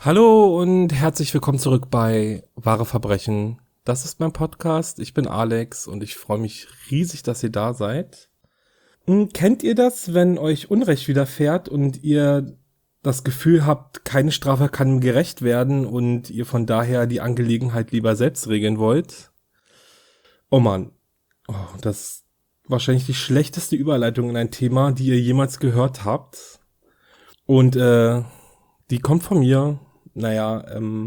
Hallo und herzlich willkommen zurück bei Wahre Verbrechen. Das ist mein Podcast. Ich bin Alex und ich freue mich riesig, dass ihr da seid. Kennt ihr das, wenn euch Unrecht widerfährt und ihr das Gefühl habt, keine Strafe kann gerecht werden und ihr von daher die Angelegenheit lieber selbst regeln wollt? Oh Mann, das ist wahrscheinlich die schlechteste Überleitung in ein Thema, die ihr jemals gehört habt. Und die kommt von mir. Naja,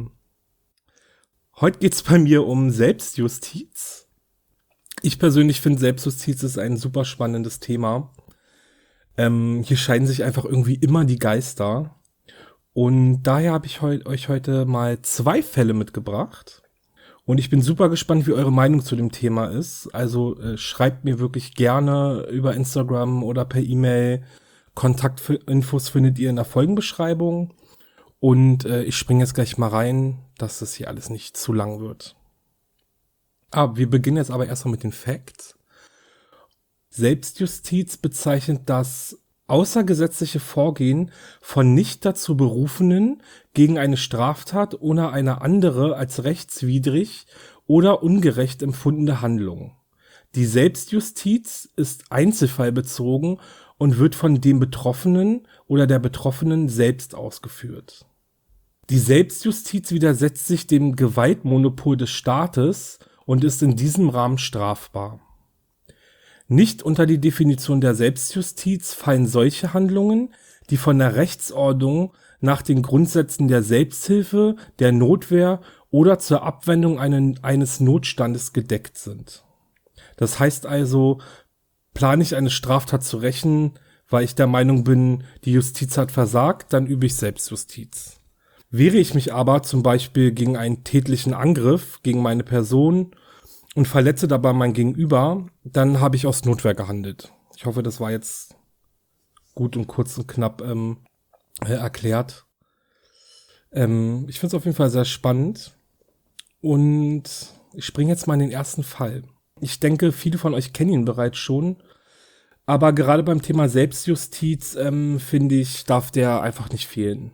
heute geht's bei mir um Selbstjustiz. Ich persönlich finde, Selbstjustiz ist ein super spannendes Thema. Hier scheiden sich einfach irgendwie immer die Geister. Und daher habe ich euch heute mal 2 Fälle mitgebracht. Und ich bin super gespannt, wie eure Meinung zu dem Thema ist. Also schreibt mir wirklich gerne über Instagram oder per E-Mail. Kontaktinfos findet ihr in der Folgenbeschreibung. Und ich springe jetzt gleich mal rein, dass das hier alles nicht zu lang wird. Wir beginnen jetzt aber erstmal mit den Facts. Selbstjustiz bezeichnet das außergesetzliche Vorgehen von nicht dazu Berufenen gegen eine Straftat oder eine andere als rechtswidrig oder ungerecht empfundene Handlung. Die Selbstjustiz ist einzelfallbezogen und wird von dem Betroffenen oder der Betroffenen selbst ausgeführt. Die Selbstjustiz widersetzt sich dem Gewaltmonopol des Staates und ist in diesem Rahmen strafbar. Nicht unter die Definition der Selbstjustiz fallen solche Handlungen, die von der Rechtsordnung nach den Grundsätzen der Selbsthilfe, der Notwehr oder zur Abwendung eines Notstandes gedeckt sind. Das heißt also, plane ich eine Straftat zu rächen, weil ich der Meinung bin, die Justiz hat versagt, dann übe ich Selbstjustiz. Wehre ich mich aber zum Beispiel gegen einen tätlichen Angriff gegen meine Person und verletze dabei mein Gegenüber, dann habe ich aus Notwehr gehandelt. Ich hoffe, das war jetzt gut und kurz und knapp erklärt. Ich finde es auf jeden Fall sehr spannend und ich springe jetzt mal in den ersten Fall. Ich denke, viele von euch kennen ihn bereits schon, aber gerade beim Thema Selbstjustiz, finde ich, darf der einfach nicht fehlen.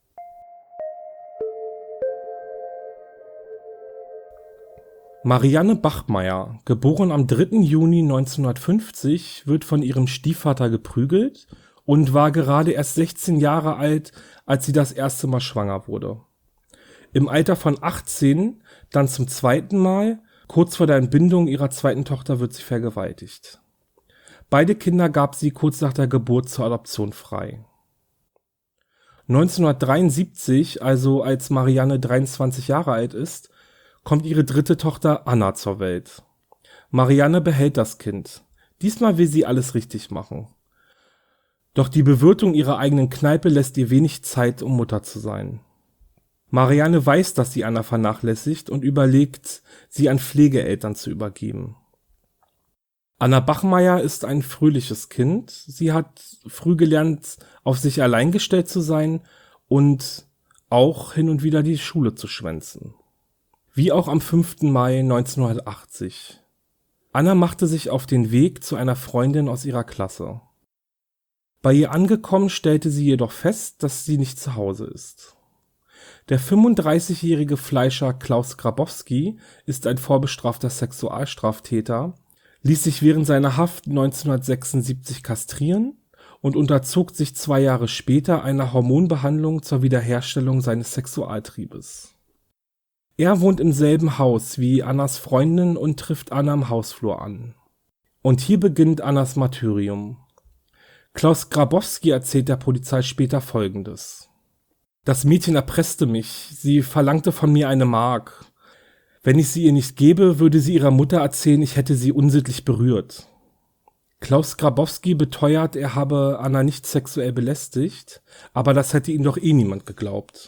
Marianne Bachmeier, geboren am 3. Juni 1950, wird von ihrem Stiefvater geprügelt und war gerade erst 16 Jahre alt, als sie das erste Mal schwanger wurde. Im Alter von 18, dann zum zweiten Mal, kurz vor der Entbindung ihrer zweiten Tochter, wird sie vergewaltigt. Beide Kinder gab sie kurz nach der Geburt zur Adoption frei. 1973, also als Marianne 23 Jahre alt ist, kommt ihre dritte Tochter Anna zur Welt. Marianne behält das Kind. Diesmal will sie alles richtig machen. Doch die Bewirtung ihrer eigenen Kneipe lässt ihr wenig Zeit, um Mutter zu sein. Marianne weiß, dass sie Anna vernachlässigt und überlegt, sie an Pflegeeltern zu übergeben. Anna Bachmeier ist ein fröhliches Kind. Sie hat früh gelernt, auf sich allein gestellt zu sein und auch hin und wieder die Schule zu schwänzen. Wie auch am 5. Mai 1980. Anna machte sich auf den Weg zu einer Freundin aus ihrer Klasse. Bei ihr angekommen stellte sie jedoch fest, dass sie nicht zu Hause ist. Der 35-jährige Fleischer Klaus Grabowski ist ein vorbestrafter Sexualstraftäter, ließ sich während seiner Haft 1976 kastrieren und unterzog sich 2 Jahre später einer Hormonbehandlung zur Wiederherstellung seines Sexualtriebes. Er wohnt im selben Haus wie Annas Freundin und trifft Anna im Hausflur an. Und hier beginnt Annas Martyrium. Klaus Grabowski erzählt der Polizei später Folgendes: Das Mädchen erpresste mich, sie verlangte von mir eine Mark. Wenn ich sie ihr nicht gebe, würde sie ihrer Mutter erzählen, ich hätte sie unsittlich berührt. Klaus Grabowski beteuert, er habe Anna nicht sexuell belästigt, aber das hätte ihm doch niemand geglaubt.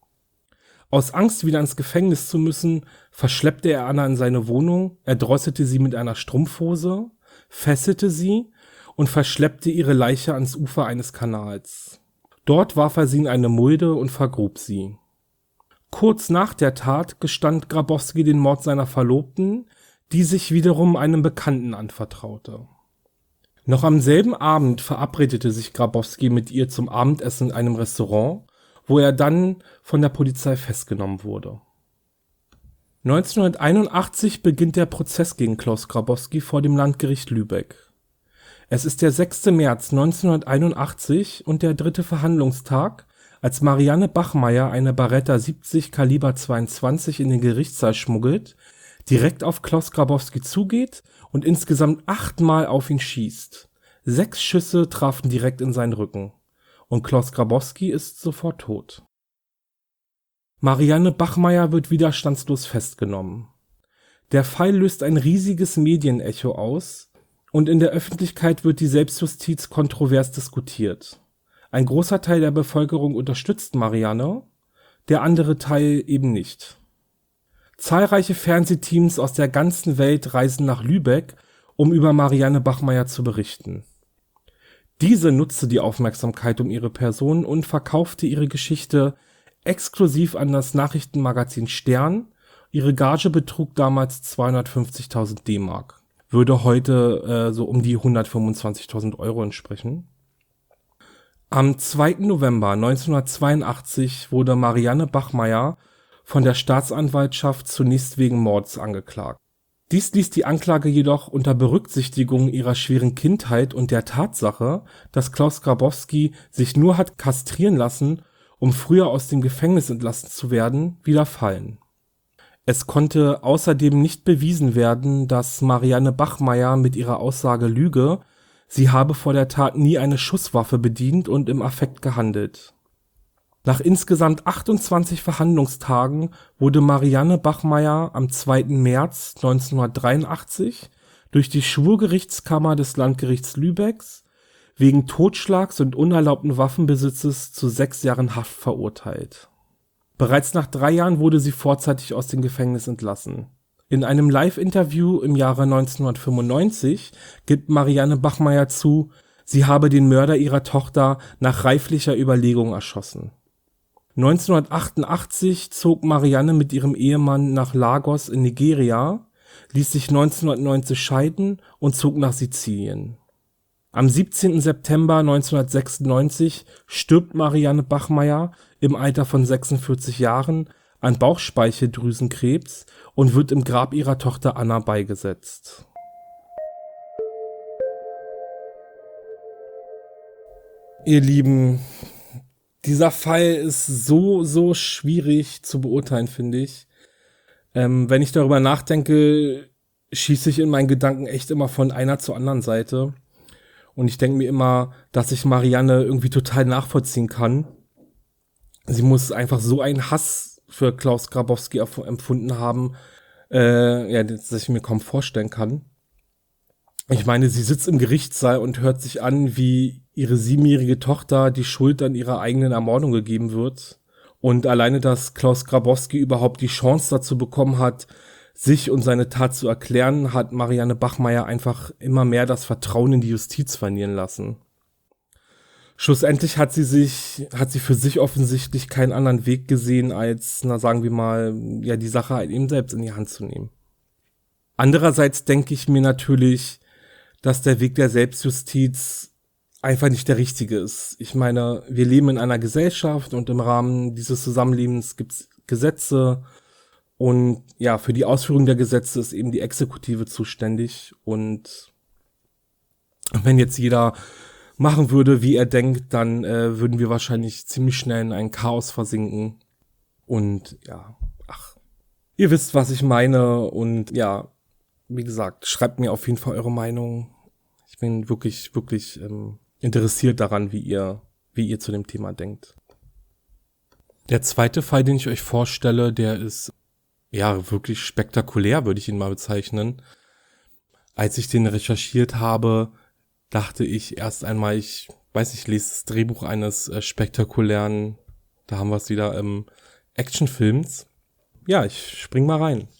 Aus Angst, wieder ins Gefängnis zu müssen, verschleppte er Anna in seine Wohnung, erdrosselte sie mit einer Strumpfhose, fesselte sie und verschleppte ihre Leiche ans Ufer eines Kanals. Dort warf er sie in eine Mulde und vergrub sie. Kurz nach der Tat gestand Grabowski den Mord seiner Verlobten, die sich wiederum einem Bekannten anvertraute. Noch am selben Abend verabredete sich Grabowski mit ihr zum Abendessen in einem Restaurant, wo er dann von der Polizei festgenommen wurde. 1981 beginnt der Prozess gegen Klaus Grabowski vor dem Landgericht Lübeck. Es ist der 6. März 1981 und der 3. Verhandlungstag, als Marianne Bachmeier eine Beretta 70 Kaliber 22 in den Gerichtssaal schmuggelt, direkt auf Klaus Grabowski zugeht und insgesamt 8-mal auf ihn schießt. 6 Schüsse trafen direkt in seinen Rücken. Und Klaus Grabowski ist sofort tot. Marianne Bachmeier wird widerstandslos festgenommen. Der Fall löst ein riesiges Medienecho aus und in der Öffentlichkeit wird die Selbstjustiz kontrovers diskutiert. Ein großer Teil der Bevölkerung unterstützt Marianne, der andere Teil eben nicht. Zahlreiche Fernsehteams aus der ganzen Welt reisen nach Lübeck, um über Marianne Bachmeier zu berichten. Diese nutzte die Aufmerksamkeit um ihre Person und verkaufte ihre Geschichte exklusiv an das Nachrichtenmagazin Stern. Ihre Gage betrug damals 250.000 D-Mark. Würde heute so um die 125.000 Euro entsprechen. Am 2. November 1982 wurde Marianne Bachmeier von der Staatsanwaltschaft zunächst wegen Mords angeklagt. Dies ließ die Anklage jedoch unter Berücksichtigung ihrer schweren Kindheit und der Tatsache, dass Klaus Grabowski sich nur hat kastrieren lassen, um früher aus dem Gefängnis entlassen zu werden, wieder fallen. Es konnte außerdem nicht bewiesen werden, dass Marianne Bachmeier mit ihrer Aussage lüge, sie habe vor der Tat nie eine Schusswaffe bedient und im Affekt gehandelt. Nach insgesamt 28 Verhandlungstagen wurde Marianne Bachmeier am 2. März 1983 durch die Schwurgerichtskammer des Landgerichts Lübecks wegen Totschlags und unerlaubten Waffenbesitzes zu 6 Jahren Haft verurteilt. Bereits nach 3 Jahren wurde sie vorzeitig aus dem Gefängnis entlassen. In einem Live-Interview im Jahre 1995 gibt Marianne Bachmeier zu, sie habe den Mörder ihrer Tochter nach reiflicher Überlegung erschossen. 1988 zog Marianne mit ihrem Ehemann nach Lagos in Nigeria, ließ sich 1990 scheiden und zog nach Sizilien. Am 17. September 1996 stirbt Marianne Bachmeier im Alter von 46 Jahren an Bauchspeicheldrüsenkrebs und wird im Grab ihrer Tochter Anna beigesetzt. Ihr Lieben, dieser Fall ist so schwierig zu beurteilen, finde ich. Wenn ich darüber nachdenke, schieße ich in meinen Gedanken echt immer von einer zur anderen Seite. Und ich denke mir immer, dass ich Marianne irgendwie total nachvollziehen kann. Sie muss einfach so einen Hass für Klaus Grabowski empfunden haben, dass ich mir kaum vorstellen kann. Ich meine, sie sitzt im Gerichtssaal und hört sich an, wie ihre 7-jährige Tochter die Schuld an ihrer eigenen Ermordung gegeben wird. Und alleine, dass Klaus Grabowski überhaupt die Chance dazu bekommen hat, sich und seine Tat zu erklären, hat Marianne Bachmeier einfach immer mehr das Vertrauen in die Justiz verlieren lassen. Schlussendlich hat sie für sich offensichtlich keinen anderen Weg gesehen, als, sagen wir mal, ja, die Sache halt eben selbst in die Hand zu nehmen. Andererseits denke ich mir natürlich, dass der Weg der Selbstjustiz einfach nicht der richtige ist. Ich meine, wir leben in einer Gesellschaft und im Rahmen dieses Zusammenlebens gibt es Gesetze und ja, für die Ausführung der Gesetze ist eben die Exekutive zuständig und wenn jetzt jeder machen würde, wie er denkt, dann würden wir wahrscheinlich ziemlich schnell in ein Chaos versinken und ja, ihr wisst, was ich meine und ja, wie gesagt, schreibt mir auf jeden Fall eure Meinung. Ich bin wirklich interessiert daran, wie ihr zu dem Thema denkt. Der zweite Fall, den ich euch vorstelle, der ist ja wirklich spektakulär, würde ich ihn mal bezeichnen. Als ich den recherchiert habe, dachte ich erst einmal, ich lese das Drehbuch eines spektakulären, da haben wir es wieder, Actionfilms. Ja, ich spring mal rein.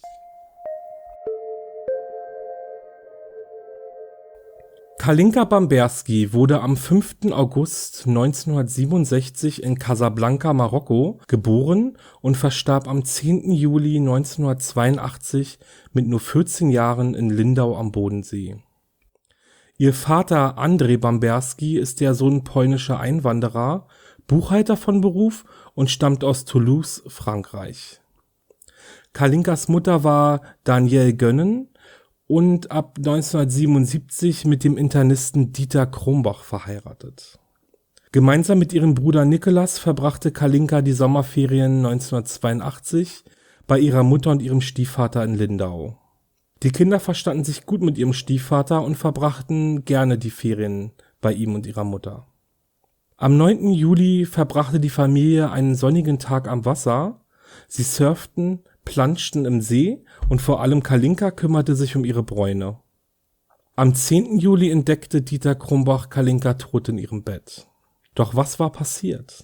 Kalinka Bamberski wurde am 5. August 1967 in Casablanca, Marokko, geboren und verstarb am 10. Juli 1982 mit nur 14 Jahren in Lindau am Bodensee. Ihr Vater Andrzej Bamberski ist der Sohn polnischer Einwanderer, Buchhalter von Beruf und stammt aus Toulouse, Frankreich. Kalinkas Mutter war Danielle Gönnen und ab 1977 mit dem Internisten Dieter Krombach verheiratet. Gemeinsam mit ihrem Bruder Nicolas verbrachte Kalinka die Sommerferien 1982 bei ihrer Mutter und ihrem Stiefvater in Lindau. Die Kinder verstanden sich gut mit ihrem Stiefvater und verbrachten gerne die Ferien bei ihm und ihrer Mutter. Am 9. Juli verbrachte die Familie einen sonnigen Tag am Wasser. Sie surften, planschten im See und vor allem Kalinka kümmerte sich um ihre Bräune. Am 10. Juli entdeckte Dieter Krombach Kalinka tot in ihrem Bett. Doch was war passiert?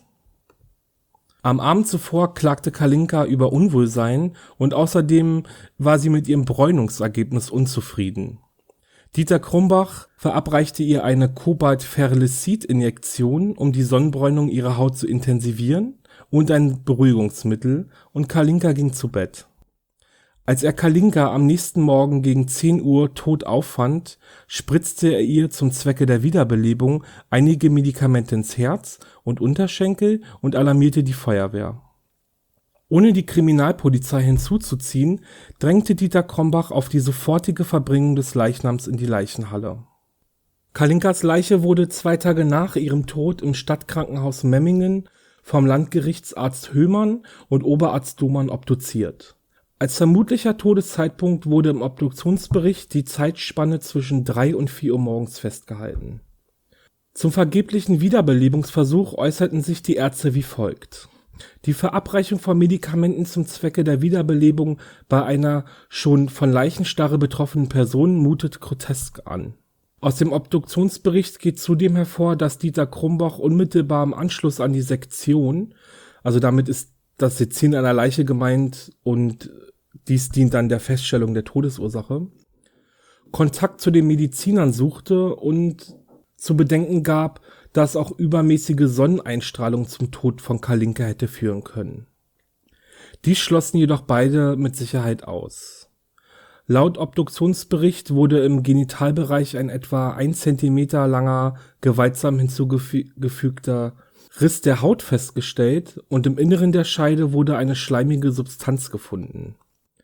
Am Abend zuvor klagte Kalinka über Unwohlsein und außerdem war sie mit ihrem Bräunungsergebnis unzufrieden. Dieter Krombach verabreichte ihr eine Cobalt-Ferlicid-Injektion, um die Sonnenbräunung ihrer Haut zu intensivieren, und ein Beruhigungsmittel, und Kalinka ging zu Bett. Als er Kalinka am nächsten Morgen gegen 10 Uhr tot auffand, spritzte er ihr zum Zwecke der Wiederbelebung einige Medikamente ins Herz und Unterschenkel und alarmierte die Feuerwehr. Ohne die Kriminalpolizei hinzuzuziehen, drängte Dieter Krombach auf die sofortige Verbringung des Leichnams in die Leichenhalle. Kalinkas Leiche wurde 2 Tage nach ihrem Tod im Stadtkrankenhaus Memmingen vom Landgerichtsarzt Höhmann und Oberarzt Domann obduziert. Als vermutlicher Todeszeitpunkt wurde im Obduktionsbericht die Zeitspanne zwischen 3 und 4 Uhr morgens festgehalten. Zum vergeblichen Wiederbelebungsversuch äußerten sich die Ärzte wie folgt: Die Verabreichung von Medikamenten zum Zwecke der Wiederbelebung bei einer schon von Leichenstarre betroffenen Person mutet grotesk an. Aus dem Obduktionsbericht geht zudem hervor, dass Dieter Krombach unmittelbar im Anschluss an die Sektion, also damit ist das Sezieren einer Leiche gemeint und dies dient dann der Feststellung der Todesursache, Kontakt zu den Medizinern suchte und zu bedenken gab, dass auch übermäßige Sonneneinstrahlung zum Tod von Kalinka hätte führen können. Dies schlossen jedoch beide mit Sicherheit aus. Laut Obduktionsbericht wurde im Genitalbereich ein etwa 1 Zentimeter langer, gewaltsam hinzugefügter Riss der Haut festgestellt und im Inneren der Scheide wurde eine schleimige Substanz gefunden.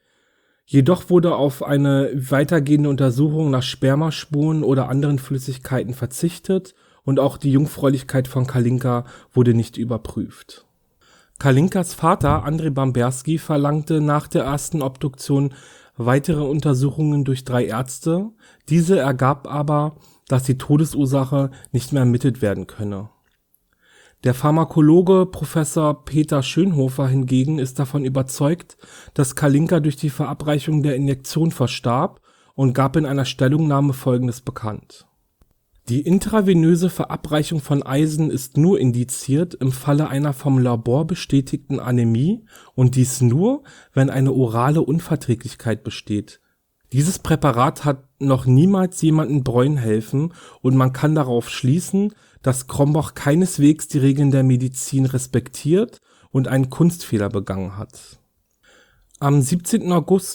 Jedoch wurde auf eine weitergehende Untersuchung nach Spermaspuren oder anderen Flüssigkeiten verzichtet und auch die Jungfräulichkeit von Kalinka wurde nicht überprüft. Kalinkas Vater André Bamberski verlangte nach der ersten Obduktion weitere Untersuchungen durch 3 Ärzte, diese ergab aber, dass die Todesursache nicht mehr ermittelt werden könne. Der Pharmakologe Professor Peter Schönhofer hingegen ist davon überzeugt, dass Kalinka durch die Verabreichung der Injektion verstarb und gab in einer Stellungnahme Folgendes bekannt: Die intravenöse Verabreichung von Eisen ist nur indiziert im Falle einer vom Labor bestätigten Anämie und dies nur, wenn eine orale Unverträglichkeit besteht. Dieses Präparat hat noch niemals jemandem Bräunen helfen und man kann darauf schließen, dass Krombach keineswegs die Regeln der Medizin respektiert und einen Kunstfehler begangen hat. Am 17. August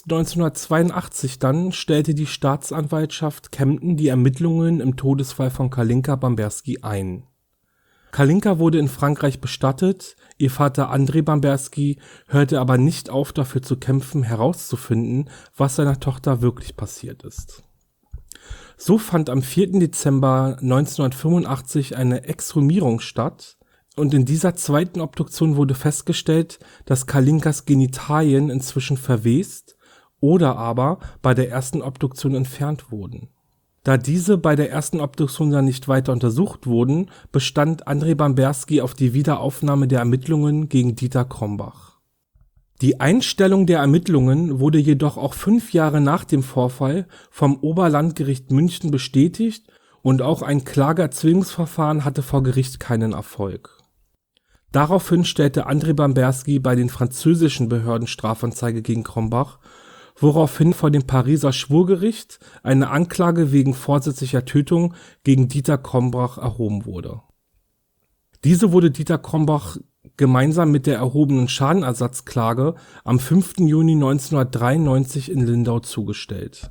1982 dann stellte die Staatsanwaltschaft Kempten die Ermittlungen im Todesfall von Kalinka Bamberski ein. Kalinka wurde in Frankreich bestattet, ihr Vater André Bamberski hörte aber nicht auf, dafür zu kämpfen, herauszufinden, was seiner Tochter wirklich passiert ist. So fand am 4. Dezember 1985 eine Exhumierung statt und in dieser zweiten Obduktion wurde festgestellt, dass Kalinkas Genitalien inzwischen verwest oder aber bei der ersten Obduktion entfernt wurden. Da diese bei der ersten Obduktion dann nicht weiter untersucht wurden, bestand André Bamberski auf die Wiederaufnahme der Ermittlungen gegen Dieter Krombach. Die Einstellung der Ermittlungen wurde jedoch auch 5 Jahre nach dem Vorfall vom Oberlandgericht München bestätigt und auch ein Klageerzwingungsverfahren hatte vor Gericht keinen Erfolg. Daraufhin stellte André Bamberski bei den französischen Behörden Strafanzeige gegen Krombach, woraufhin vor dem Pariser Schwurgericht eine Anklage wegen vorsätzlicher Tötung gegen Dieter Krombach erhoben wurde. Diese wurde Dieter Krombach gemeinsam mit der erhobenen Schadenersatzklage am 5. Juni 1993 in Lindau zugestellt.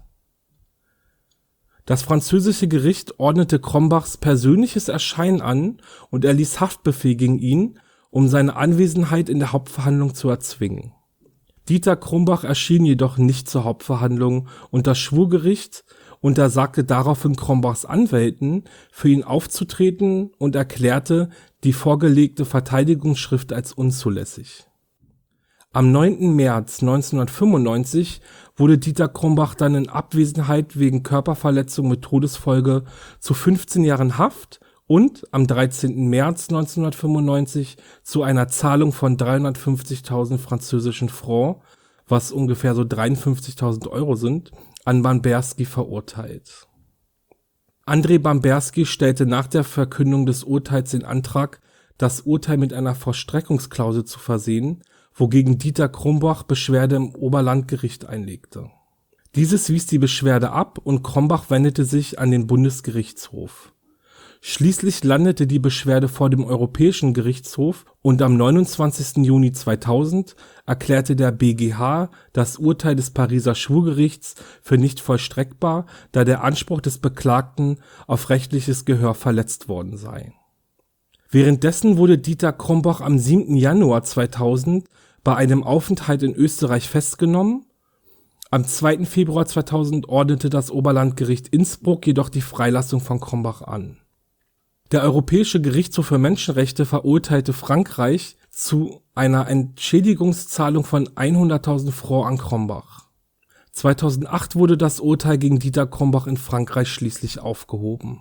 Das französische Gericht ordnete Krombachs persönliches Erscheinen an und erließ Haftbefehl gegen ihn um seine Anwesenheit in der Hauptverhandlung zu erzwingen. Dieter Krumbach erschien jedoch nicht zur Hauptverhandlung und das Schwurgericht untersagte daraufhin Krumbachs Anwälten, für ihn aufzutreten und erklärte die vorgelegte Verteidigungsschrift als unzulässig. Am 9. März 1995 wurde Dieter Krumbach dann in Abwesenheit wegen Körperverletzung mit Todesfolge zu 15 Jahren Haft und am 13. März 1995 zu einer Zahlung von 350.000 französischen Francs, was ungefähr so 53.000 Euro sind, an Bamberski verurteilt. André Bamberski stellte nach der Verkündung des Urteils den Antrag, das Urteil mit einer Vollstreckungsklausel zu versehen, wogegen Dieter Krumbach Beschwerde im Oberlandgericht einlegte. Dieses wies die Beschwerde ab und Krumbach wendete sich an den Bundesgerichtshof. Schließlich landete die Beschwerde vor dem Europäischen Gerichtshof und am 29. Juni 2000 erklärte der BGH das Urteil des Pariser Schwurgerichts für nicht vollstreckbar, da der Anspruch des Beklagten auf rechtliches Gehör verletzt worden sei. Währenddessen wurde Dieter Krumbach am 7. Januar 2000 bei einem Aufenthalt in Österreich festgenommen. Am 2. Februar 2000 ordnete das Oberlandgericht Innsbruck jedoch die Freilassung von Krumbach an. Der Europäische Gerichtshof für Menschenrechte verurteilte Frankreich zu einer Entschädigungszahlung von 100.000 Francs an Krumbach. 2008 wurde das Urteil gegen Dieter Krumbach in Frankreich schließlich aufgehoben.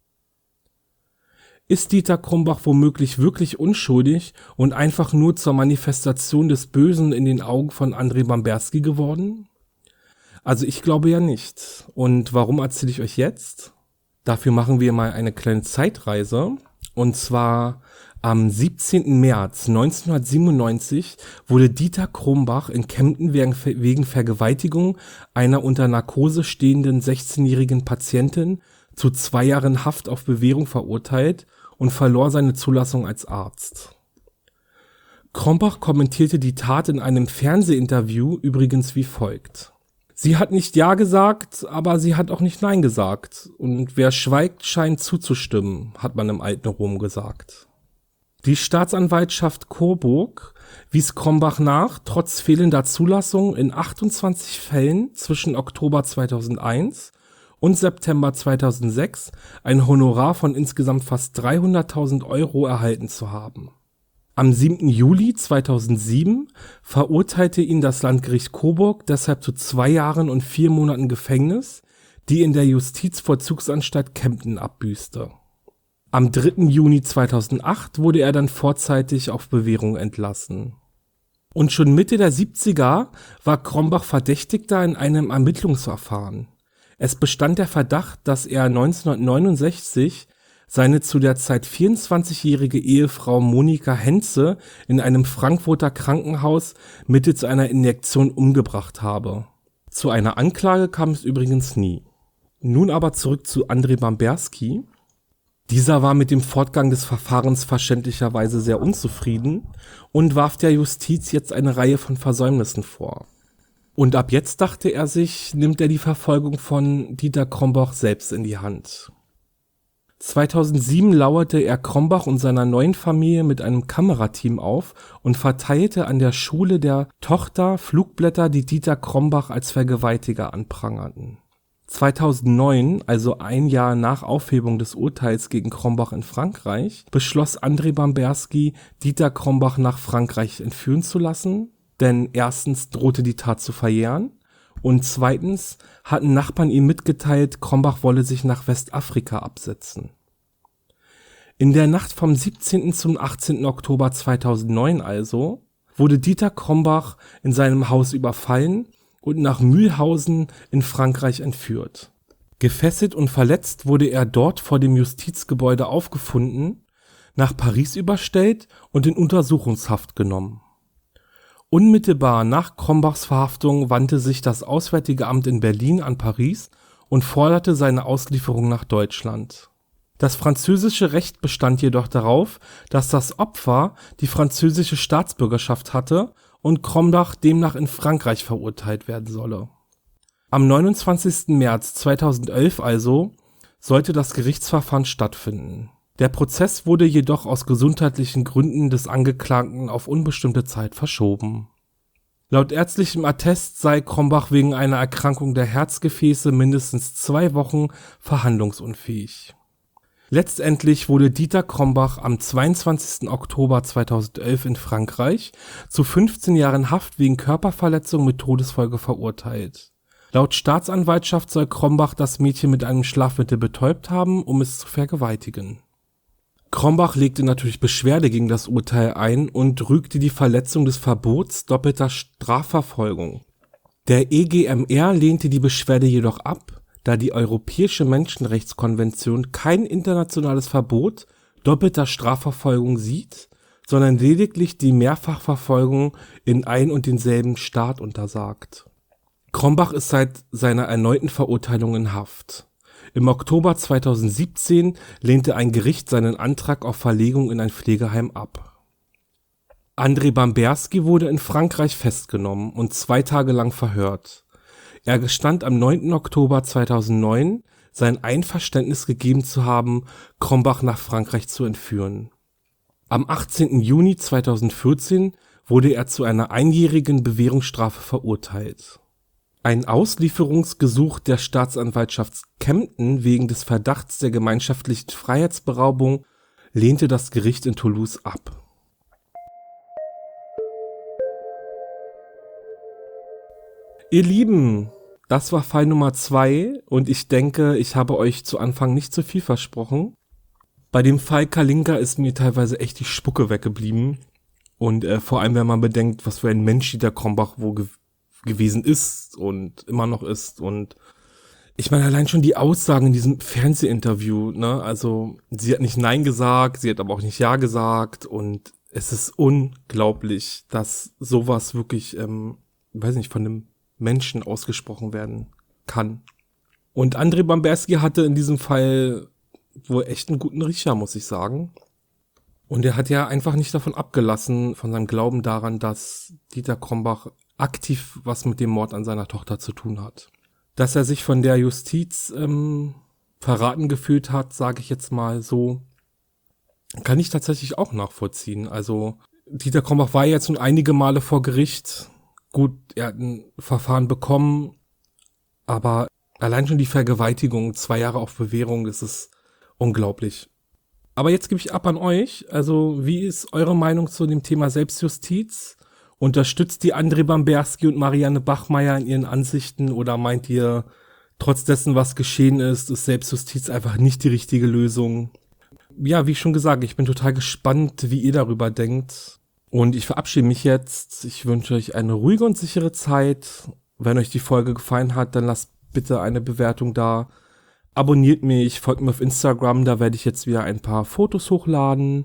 Ist Dieter Krumbach womöglich wirklich unschuldig und einfach nur zur Manifestation des Bösen in den Augen von André Bamberski geworden? Also ich glaube ja nicht. Und warum erzähle ich euch jetzt? Dafür machen wir mal eine kleine Zeitreise. Und zwar am 17. März 1997 wurde Dieter Krumbach in Kempten wegen Vergewaltigung einer unter Narkose stehenden 16-jährigen Patientin zu 2 Jahren Haft auf Bewährung verurteilt und verlor seine Zulassung als Arzt. Krumbach kommentierte die Tat in einem Fernsehinterview übrigens wie folgt: Sie hat nicht Ja gesagt, aber sie hat auch nicht Nein gesagt. Und wer schweigt, scheint zuzustimmen, hat man im alten Rom gesagt. Die Staatsanwaltschaft Coburg wies Krumbach nach, trotz fehlender Zulassung in 28 Fällen zwischen Oktober 2001 und September 2006 ein Honorar von insgesamt fast 300.000 Euro erhalten zu haben. Am 7. Juli 2007 verurteilte ihn das Landgericht Coburg deshalb zu 2 Jahren und 4 Monaten Gefängnis, die in der Justizvollzugsanstalt Kempten abbüßte. Am 3. Juni 2008 wurde er dann vorzeitig auf Bewährung entlassen. Und schon Mitte der 70er war Krumbach Verdächtigter in einem Ermittlungsverfahren. Es bestand der Verdacht, dass er 1969 seine zu der Zeit 24-jährige Ehefrau Monika Henze in einem Frankfurter Krankenhaus mittels einer Injektion umgebracht habe. Zu einer Anklage kam es übrigens nie. Nun aber zurück zu André Bamberski. Dieser war mit dem Fortgang des Verfahrens verständlicherweise sehr unzufrieden und warf der Justiz jetzt eine Reihe von Versäumnissen vor. Und ab jetzt, dachte er sich, nimmt er die Verfolgung von Dieter Krumbach selbst in die Hand. 2007 lauerte er Krumbach und seiner neuen Familie mit einem Kamerateam auf und verteilte an der Schule der Tochter Flugblätter, die Dieter Krumbach als Vergewaltiger anprangerten. 2009, also ein Jahr nach Aufhebung des Urteils gegen Krumbach in Frankreich, beschloss André Bamberski, Dieter Krumbach nach Frankreich entführen zu lassen, denn erstens drohte die Tat zu verjähren und zweitens hatten Nachbarn ihm mitgeteilt, Krumbach wolle sich nach Westafrika absetzen. In der Nacht vom 17. zum 18. Oktober 2009 also wurde Dieter Krumbach in seinem Haus überfallen und nach Mühlhausen in Frankreich entführt. Gefesselt und verletzt wurde er dort vor dem Justizgebäude aufgefunden, nach Paris überstellt und in Untersuchungshaft genommen. Unmittelbar nach Krumbachs Verhaftung wandte sich das Auswärtige Amt in Berlin an Paris und forderte seine Auslieferung nach Deutschland. Das französische Recht bestand jedoch darauf, dass das Opfer die französische Staatsbürgerschaft hatte und Krumbach demnach in Frankreich verurteilt werden solle. Am 29. März 2011 also sollte das Gerichtsverfahren stattfinden. Der Prozess wurde jedoch aus gesundheitlichen Gründen des Angeklagten auf unbestimmte Zeit verschoben. Laut ärztlichem Attest sei Krombach wegen einer Erkrankung der Herzgefäße mindestens 2 Wochen verhandlungsunfähig. Letztendlich wurde Dieter Krombach am 22. Oktober 2011 in Frankreich zu 15 Jahren Haft wegen Körperverletzung mit Todesfolge verurteilt. Laut Staatsanwaltschaft soll Krombach das Mädchen mit einem Schlafmittel betäubt haben, um es zu vergewaltigen. Krombach legte natürlich Beschwerde gegen das Urteil ein und rügte die Verletzung des Verbots doppelter Strafverfolgung. Der EGMR lehnte die Beschwerde jedoch ab, da die Europäische Menschenrechtskonvention kein internationales Verbot doppelter Strafverfolgung sieht, sondern lediglich die Mehrfachverfolgung in ein und denselben Staat untersagt. Krombach ist seit seiner erneuten Verurteilung in Haft. Im Oktober 2017 lehnte ein Gericht seinen Antrag auf Verlegung in ein Pflegeheim ab. André Bamberski wurde in Frankreich festgenommen und 2 Tage lang verhört. Er gestand am 9. Oktober 2009, sein Einverständnis gegeben zu haben, Krombach nach Frankreich zu entführen. Am 18. Juni 2014 wurde er zu einer einjährigen Bewährungsstrafe verurteilt. Ein Auslieferungsgesuch der Staatsanwaltschaft Kempten wegen des Verdachts der gemeinschaftlichen Freiheitsberaubung lehnte das Gericht in Toulouse ab. Ihr Lieben, das war Fall Nummer 2 und ich denke, ich habe euch zu Anfang nicht zu viel versprochen. Bei dem Fall Kalinka ist mir teilweise echt die Spucke weggeblieben und vor allem, wenn man bedenkt, was für ein Mensch Dieter Krombach gewesen ist und immer noch ist. Und ich meine, allein schon die Aussagen in diesem Fernsehinterview, ne, also sie hat nicht Nein gesagt, sie hat aber auch nicht Ja gesagt und es ist unglaublich, dass sowas wirklich, weiß nicht, von einem Menschen ausgesprochen werden kann. Und André Bamberski hatte in diesem Fall wohl echt einen guten Riecher, muss ich sagen. Und er hat ja einfach nicht davon abgelassen, von seinem Glauben daran, dass Dieter Krombach aktiv was mit dem Mord an seiner Tochter zu tun hat. Dass er sich von der Justiz verraten gefühlt hat, sage ich jetzt mal so, kann ich tatsächlich auch nachvollziehen. Also Dieter Krombach war jetzt nun einige Male vor Gericht. Gut, er hat ein Verfahren bekommen, aber allein schon die Vergewaltigung, 2 Jahre auf Bewährung, das ist unglaublich. Aber jetzt gebe ich ab an euch. Also wie ist eure Meinung zu dem Thema Selbstjustiz? Unterstützt ihr André Bamberski und Marianne Bachmeier in ihren Ansichten oder meint ihr, trotz dessen, was geschehen ist Selbstjustiz einfach nicht die richtige Lösung? Ja, wie schon gesagt, ich bin total gespannt, wie ihr darüber denkt. Und ich verabschiede mich jetzt. Ich wünsche euch eine ruhige und sichere Zeit. Wenn euch die Folge gefallen hat, dann lasst bitte eine Bewertung da. Abonniert mich, folgt mir auf Instagram, da werde ich jetzt wieder ein paar Fotos hochladen.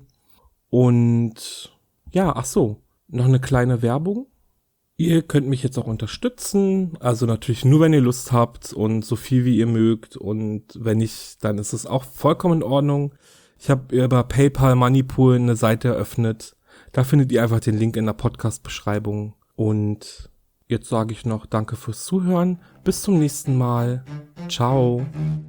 Und ja, ach so. Noch eine kleine Werbung. Ihr könnt mich jetzt auch unterstützen, also natürlich nur, wenn ihr Lust habt und so viel wie ihr mögt und wenn nicht, dann ist es auch vollkommen in Ordnung. Ich habe über PayPal Moneypool eine Seite eröffnet, da findet ihr einfach den Link in der Podcast-Beschreibung und jetzt sage ich noch danke fürs Zuhören, bis zum nächsten Mal, ciao.